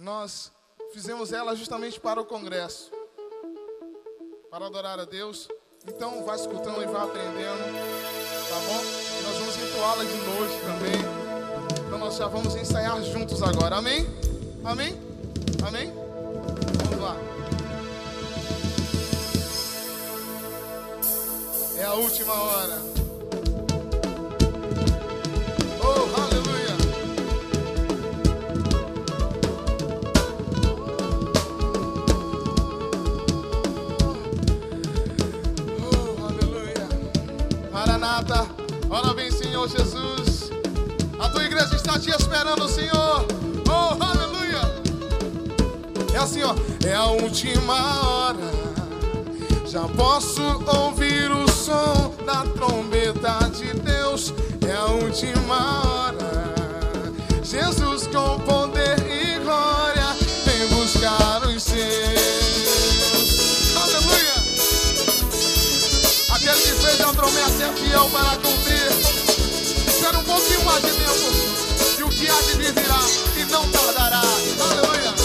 nós fizemos ela justamente para o congresso, para adorar a Deus. Então vai escutando e vai aprendendo, tá bom? E nós vamos entoá-la de noite também. Então nós já vamos ensaiar juntos agora, amém? Amém? Amém? Vamos lá. É a última hora. Oh, aleluia. Oh, aleluia. Maranata, ora vem, Senhor Jesus. A tua igreja está te esperando, Senhor. Oh, aleluia. É assim, ó. É a última hora. Já posso ouvir o som da trombeta de Deus. É a última hora. Jesus com poder e glória vem buscar os seus. Aleluia. Aquele que fez a promessa é fiel para cumprir. Espera um pouquinho mais de tempo, e o que há de vir virá e não tardará. Aleluia.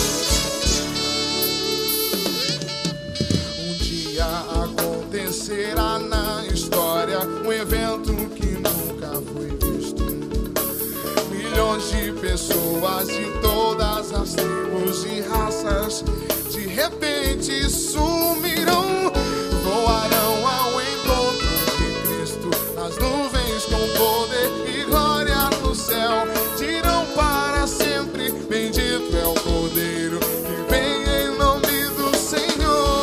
Acontecerá na história um evento que nunca foi visto. Milhões de pessoas de todas as tribos e raças de repente sumirão, voarão ao encontro de Cristo nas nuvens com poder e glória no céu. Dirão para sempre: bendito é o Cordeiro que vem em nome do Senhor.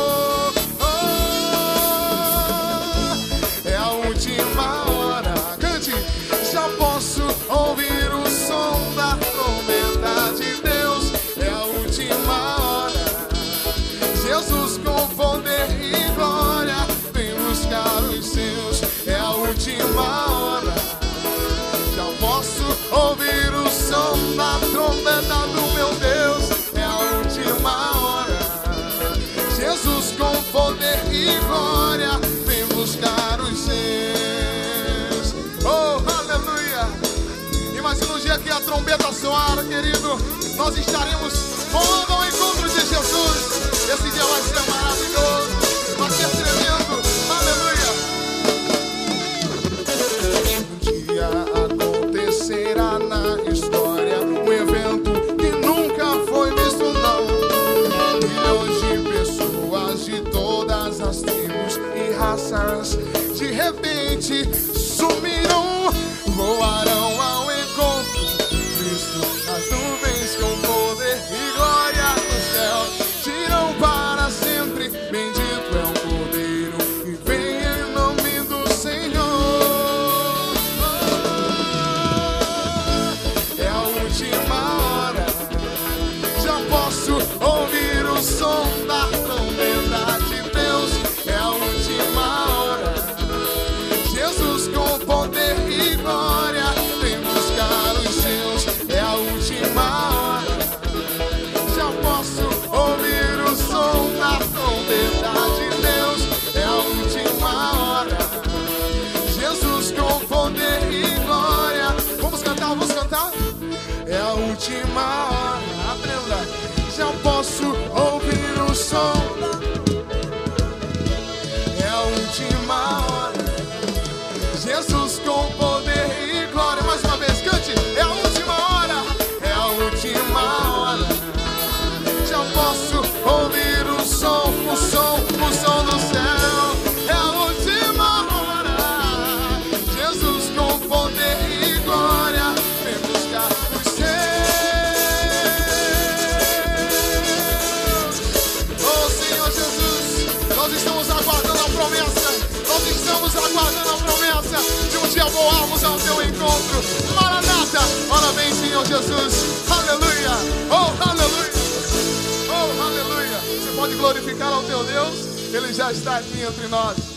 Ouvir o som da trombeta de Deus. É a última hora. Jesus com poder e glória vem buscar os seus. É a última hora. Já posso ouvir o som da trombeta do meu Deus. É a última hora. Jesus com poder e glória vem buscar os seus. Oh, aleluia. Imagina o dia que a trombeta soar, querido. Nós estaremos voando ao encontro de Jesus. Esse dia vai ser maravilhoso, vai ser tremendo. Aleluia. Um dia acontecerá na história um evento que nunca foi visto, não. Milhões de pessoas de todas as tribos e raças de repente sumirão, voarão ao encontro de Cristo nas nuvens com poder e glória no céu. Dirão para sempre: bendito é o Cordeiro que vem em nome do Senhor. É a última hora. Já posso ouvir o som da trombeta de Deus. É a última hora. Jesus com poder e glória vem buscar os seus. É a última hora. Já posso ouvir o som da trombeta de Deus. É a última hora. Jesus com poder e glória. Vamos cantar, vamos cantar. É a última hora. Aprenda. Já posso ouvir o som da... É a última hora. Jesus com poder e glória. Mais uma vez, cante. É a última hora. É a última hora. Já posso ouvir o som do céu. É a última hora. Jesus com poder e glória vem buscar os seus. Oh, Senhor Jesus, nós estamos aguardando a promessa. Nós estamos aguardando a promessa de um dia voarmos ao teu encontro. Maranata, ora vem, Senhor Jesus. Aleluia, oh, aleluia, oh, aleluia. Você pode glorificar ao teu Deus, Ele já está aqui entre nós.